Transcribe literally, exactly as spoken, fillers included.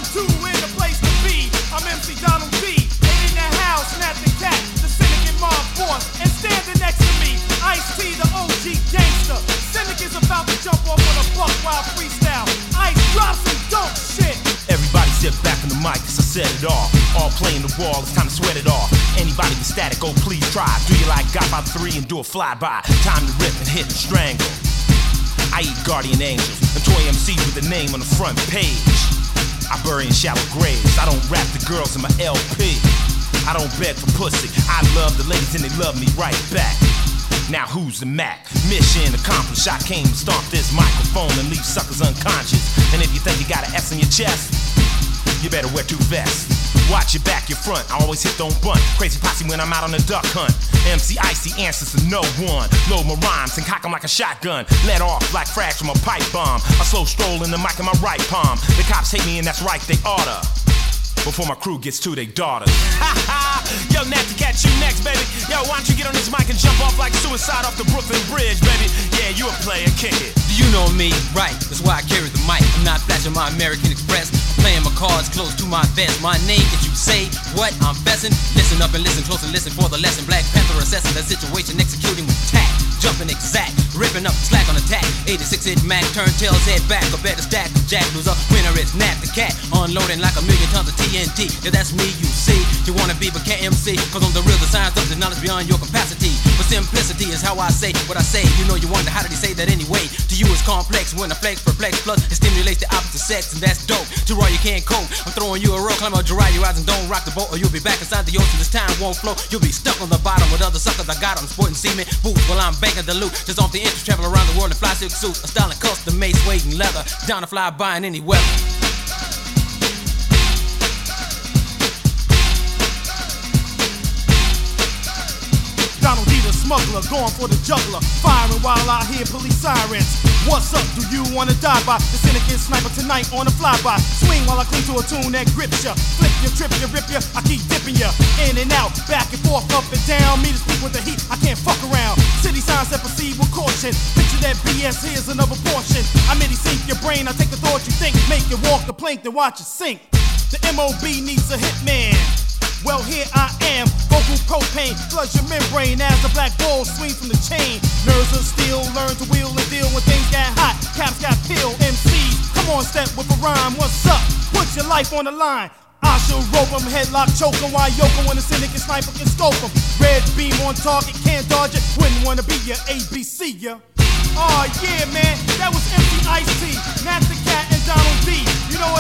two in the place to be. I'm M C Donald D. And in the house, Nat the Cat, the Syndicate mob boss. And standing next to me, Ice-T, the O G gangster. Syndicate's about to jump off on a buck wild freestyle. Ice drops some dope shit. Everybody sit back on the mic, cause I set it off. All playing the wall, it's time to sweat it off. Anybody with static, oh please try. Do you like got about three and do a flyby? Time to rip and hit and strangle. I eat guardian angels and toy M Cs with the name on the front page. I bury in shallow graves. I don't rap the girls in my L P. I don't beg for pussy. I love the ladies and they love me right back. Now who's the Mac? Mission accomplished. I came to stomp this microphone and leave suckers unconscious. And if you think you got an S in your chest, you better wear two vests. Watch your back, your front. I always hit, don't bunt. Crazy posse when I'm out on the duck hunt. M C Icy answers to no one. Load my rhymes and cock 'em like a shotgun. Let off like frags from a pipe bomb. A slow stroll in the mic in my right palm. The cops hate me and that's right, they oughta. Before my crew gets to their daughters. Ha ha! Yo, Nat the Cat, you next, baby. Yo, why don't you get on this mic and jump off like suicide off the Brooklyn Bridge, baby? Yeah, you a player, kick it. Do you know me? Right, that's why I carry the mic. I'm not flashing my American Express. I'm playing my cards close to my vest. My name, if you say what I'm fessing, listen up and listen close and listen for the lesson. Black Panther assessing the situation, executing with tact. Jumping exact, ripping up slack on attack. eighty-six hit Mac, turn tails, head back. A better stack of Jack, loser, winner is Nat the Cat. Unloading like a million tons of T N T. If that's me, you see. You wanna be but can't M C. Cause I'm the real, the science of the knowledge beyond your capacity. But simplicity is how I say what I say. You know you wonder how did he say that anyway. To you it's complex when I flex, perplex. Plus it stimulates the opposite sex and that's dope. Gerard, you can't cope. I'm throwing you a roll, climb out Gerard, you rise and don't rock the boat. Or you'll be back inside the ocean, this time won't flow. You'll be stuck on the bottom with other suckers I got on sporting cement boots while I'm banking the loot. Just off the interest, travel around the world in fly silk suits. A style and custom made suede and leather. Down to fly by in any weather. Donald D, the smuggler, going for the juggler, firing while I hear police sirens. What's up? Do you wanna die by the Syndicate sniper tonight on the flyby? Swing while I cling to a tune that grips ya. Flip ya, trip ya, rip ya. I keep dipping ya in and out, back and forth, up and down. Me to speak with the heat, I can't fuck around. City signs that proceed with caution. Picture that B S, here's another portion. I made it sink your brain. I take the thought you think, make you walk the plank, then watch it sink. The M O B needs a hitman. Well, here I am, vocal propane, floods your membrane as the black ball swings from the chain. Nerves of steel, learn to wheel and deal when things got hot. Caps got peeled, M Cs, come on, step with a rhyme. What's up? Put your life on the line. I should rope him, headlock, choke him, while yoke him when the Syndicate sniper can scope him. Red beam on target, can't dodge it. Wouldn't wanna be your A B C, ya. Oh yeah, man, that was M C Ice-T, Nat the Cat, and Donald D. You know